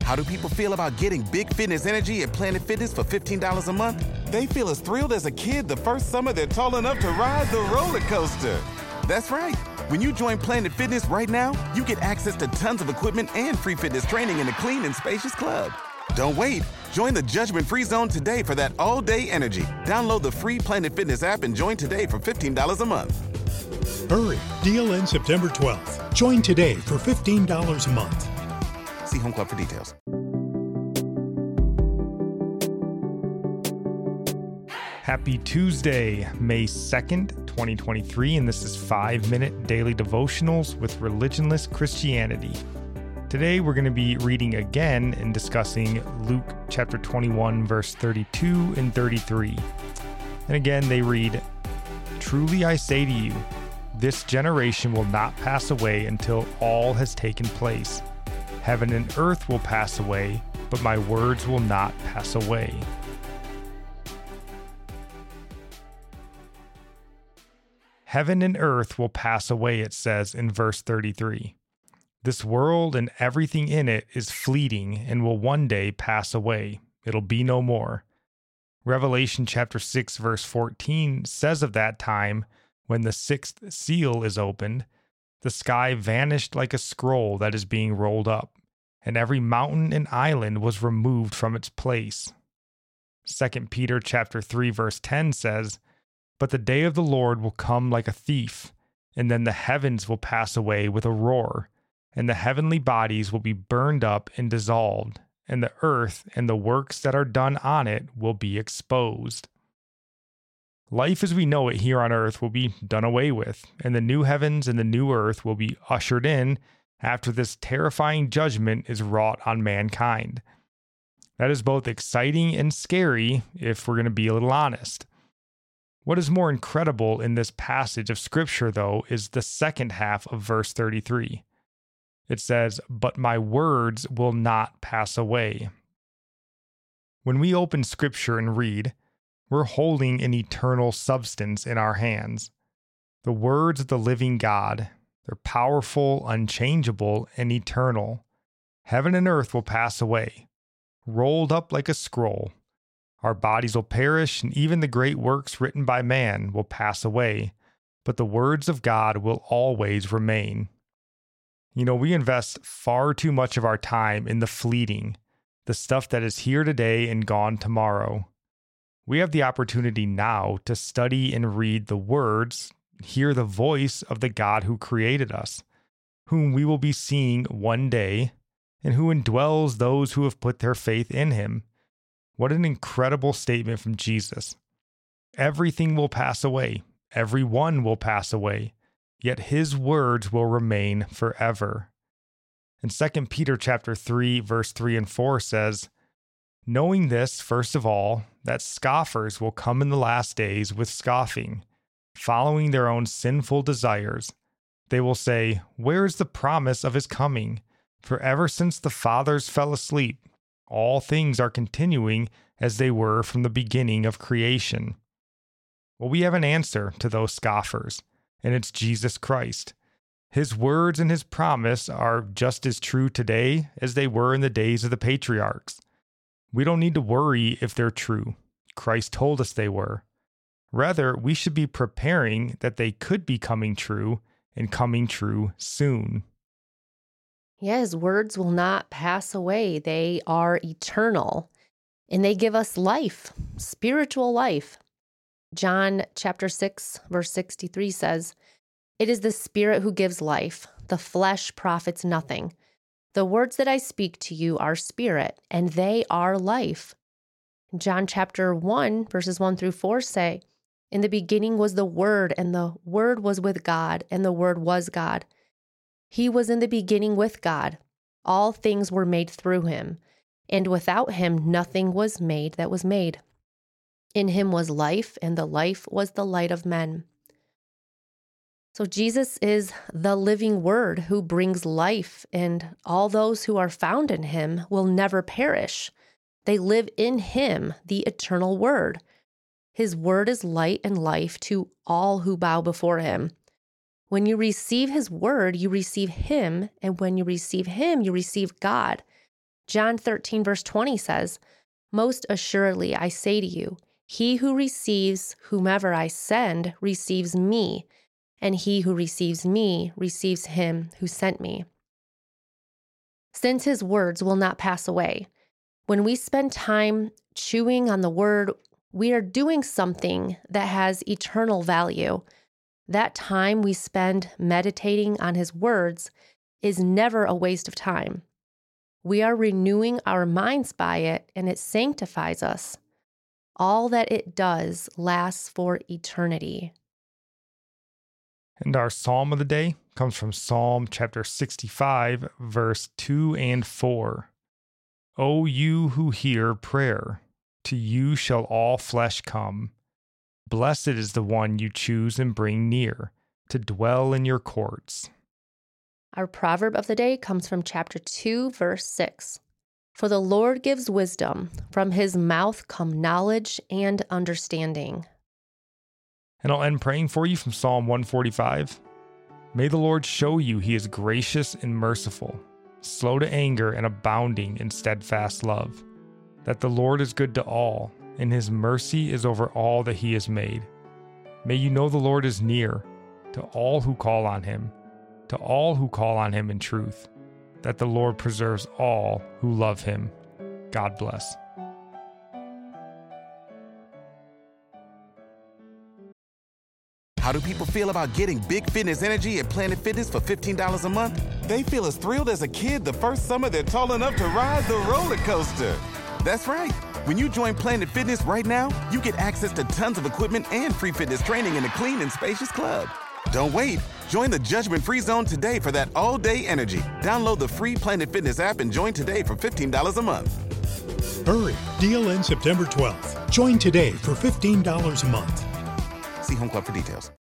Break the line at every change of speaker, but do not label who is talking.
How do people feel about getting big fitness energy at Planet Fitness for $15 a month? They feel as thrilled as a kid the first summer they're tall enough to ride the roller coaster. That's right. When you join Planet Fitness right now, you get access to tons of equipment and free fitness training in a clean and spacious club. Don't wait. Join the judgment-free zone today for that all-day energy. Download the free Planet Fitness app and join today for $15 a month.
Hurry. Deal ends September 12th. Join today for $15 a month.
See Home Club for details.
Happy Tuesday, May 2nd, 2023, and this is 5-Minute Daily Devotionals with Religionless Christianity. Today we're going to be reading again and discussing Luke chapter 21, verse 32 and 33. And again they read, "Truly I say to you, this generation will not pass away until all has taken place. Heaven and earth will pass away, but my words will not pass away." Heaven and earth will pass away, it says in verse 33. This world and everything in it is fleeting and will one day pass away. It'll be no more. Revelation chapter 6, verse 14 says of that time, when the sixth seal is opened, the sky vanished like a scroll that is being rolled up, and every mountain and island was removed from its place. 2 Peter chapter 3, verse 10 says, "But the day of the Lord will come like a thief, and then the heavens will pass away with a roar, and the heavenly bodies will be burned up and dissolved, and the earth and the works that are done on it will be exposed." Life as we know it here on earth will be done away with, and the new heavens and the new earth will be ushered in after this terrifying judgment is wrought on mankind. That is both exciting and scary if we're going to be a little honest. What is more incredible in this passage of Scripture, though, is the second half of verse 33. It says, "But my words will not pass away." When we open Scripture and read, we're holding an eternal substance in our hands. The words of the living God, they're powerful, unchangeable, and eternal. Heaven and earth will pass away, rolled up like a scroll. Our bodies will perish, and even the great works written by man will pass away, but the words of God will always remain. You know, we invest far too much of our time in the fleeting, the stuff that is here today and gone tomorrow. We have the opportunity now to study and read the words, hear the voice of the God who created us, whom we will be seeing one day, and who indwells those who have put their faith in him. What an incredible statement from Jesus. Everything will pass away. Everyone will pass away. Yet his words will remain forever. And 2 Peter chapter 3, verse 3 and 4 says, "Knowing this, first of all, that scoffers will come in the last days with scoffing, following their own sinful desires. They will say, 'Where is the promise of his coming? For ever since the fathers fell asleep, all things are continuing as they were from the beginning of creation.'" Well, we have an answer to those scoffers, and it's Jesus Christ. His words and his promise are just as true today as they were in the days of the patriarchs. We don't need to worry if they're true. Christ told us they were. Rather, we should be preparing that they could be coming true and coming true soon.
Yeah, his words will not pass away. They are eternal, and they give us life, spiritual life. John chapter 6, verse 63 says, "It is the Spirit who gives life. The flesh profits nothing. The words that I speak to you are spirit, and they are life." John chapter 1, verses 1 through 4 say, "In the beginning was the Word, and the Word was with God, and the Word was God. He was in the beginning with God. All things were made through him, and without him nothing was made that was made. In him was life, and the life was the light of men." So Jesus is the living Word who brings life, and all those who are found in him will never perish. They live in him, the eternal Word. His word is light and life to all who bow before him. When you receive his word, you receive him, and when you receive him, you receive God. John 13, verse 20 says, "Most assuredly, I say to you, he who receives whomever I send receives me, and he who receives me receives him who sent me." Since his words will not pass away, when we spend time chewing on the word, we are doing something that has eternal value. That time we spend meditating on his words is never a waste of time. We are renewing our minds by it, and it sanctifies us. All that it does lasts for eternity.
And our psalm of the day comes from Psalm chapter 65, verse 2 and 4. O you who hear prayer, to you shall all flesh come. Blessed is the one you choose and bring near, to dwell in your courts.
Our proverb of the day comes from chapter 2, verse 6. For the Lord gives wisdom, from his mouth come knowledge and understanding.
And I'll end praying for you from Psalm 145. May the Lord show you he is gracious and merciful, slow to anger and abounding in steadfast love, that the Lord is good to all, and his mercy is over all that he has made. May you know the Lord is near to all who call on him, in truth, that the Lord preserves all who love him. God bless.
How do people feel about getting big fitness energy at Planet Fitness for $15 a month? They feel as thrilled as a kid the first summer they're tall enough to ride the roller coaster. That's right. When you join Planet Fitness right now, you get access to tons of equipment and free fitness training in a clean and spacious club. Don't wait. Join the judgment-free zone today for that all-day energy. Download the free Planet Fitness app and join today for $15 a month.
Hurry! Deal ends September 12th. Join today for $15 a month.
See Home Club for details.